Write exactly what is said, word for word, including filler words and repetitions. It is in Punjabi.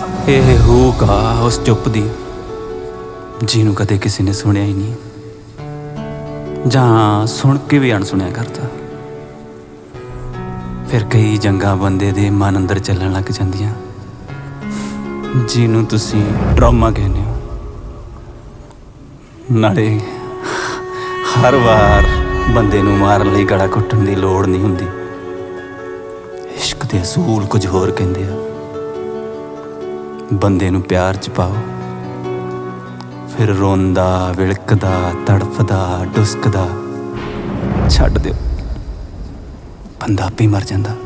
ਇਹ ਹੂਕ ਆ ਉਸ ਚੁੱਪ ਦੀ ਜਿਹਨੂੰ ਕਦੇ ਕਿਸੇ ਨੇ ਸੁਣਿਆ ਹੀ ਨਹੀਂ, ਜਾਂ ਸੁਣ ਕੇ ਵੀ ਅਣਸੁਣਿਆ ਕਰਦਾ। ਫਿਰ ਕਈ ਜੰਗਾਂ ਬੰਦੇ ਦੇ ਮਨ ਅੰਦਰ ਚੱਲਣ ਲੱਗ ਜਾਂਦੀਆਂ, ਜਿਹਨੂੰ ਤੁਸੀਂ ਡਰਾਮਾ ਕਹਿੰਦੇ ਹੋ। ਨਾਲੇ ਹਰ ਵਾਰ ਬੰਦੇ ਨੂੰ ਮਾਰਨ ਲਈ ਗਲਾ ਘੁੱਟਣ ਦੀ ਲੋੜ ਨਹੀਂ ਹੁੰਦੀ। ਇਸ਼ਕ ਦੇ ਅਸੂਲ ਕੁਝ ਹੋਰ ਕਹਿੰਦੇ ਆ। ਬੰਦੇ ਨੂੰ ਪਿਆਰ 'ਚ ਪਾਓ, ਫਿਰ ਰੋਂਦਾ, ਵਿਲਕਦਾ, ਤੜਫਦਾ, ਡੁਸਕਦਾ ਛੱਡ ਦਿਓ, ਬੰਦਾ ਆਪੇ ਮਰ ਜਾਂਦਾ।